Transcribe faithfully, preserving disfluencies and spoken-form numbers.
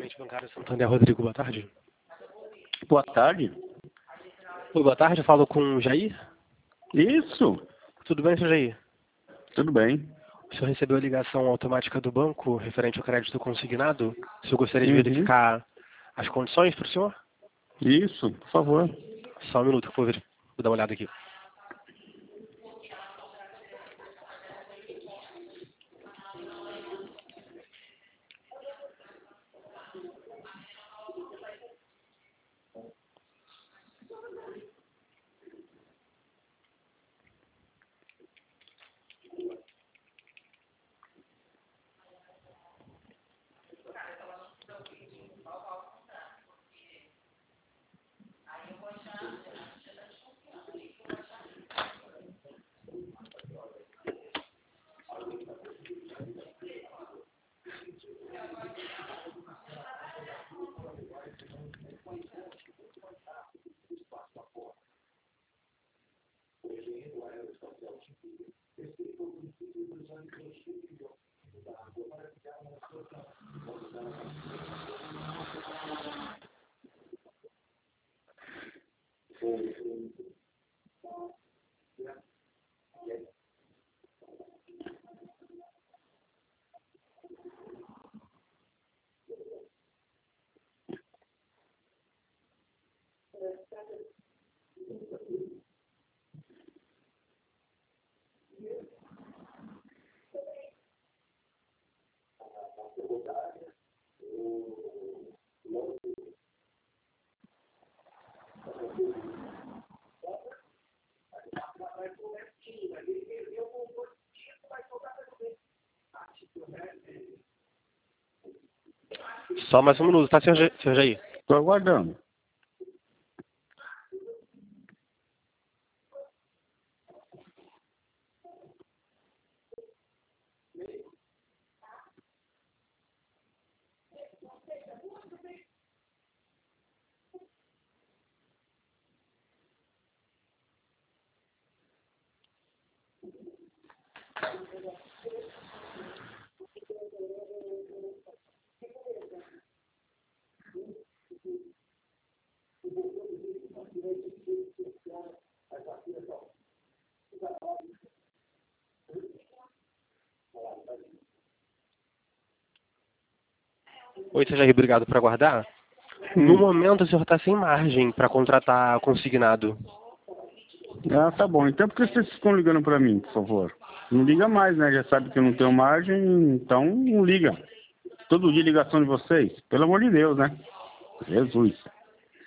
Gerente bancário Santander, Rodrigo, boa tarde. Boa tarde. Oi, boa tarde, eu falo com o Jair. Isso. Tudo bem, senhor Jair? Tudo bem. O senhor recebeu a ligação automática do banco referente ao crédito consignado? O senhor gostaria de Uhum. verificar as condições para o senhor? Isso, por favor. Só um minuto, que eu vou, ver, vou dar uma olhada aqui. Só mais um minuto, tá, senhor Ja- senhor Jair? Estou aguardando. Oi, senhor Jair, obrigado por aguardar. Hum. No momento, o senhor está sem margem para contratar consignado. Ah, tá bom. Então por que vocês ficam ligando para mim, por favor? Não liga mais, né? Já sabe que eu não tenho margem, então não liga. Todo dia ligação de vocês. Pelo amor de Deus, né? Jesus.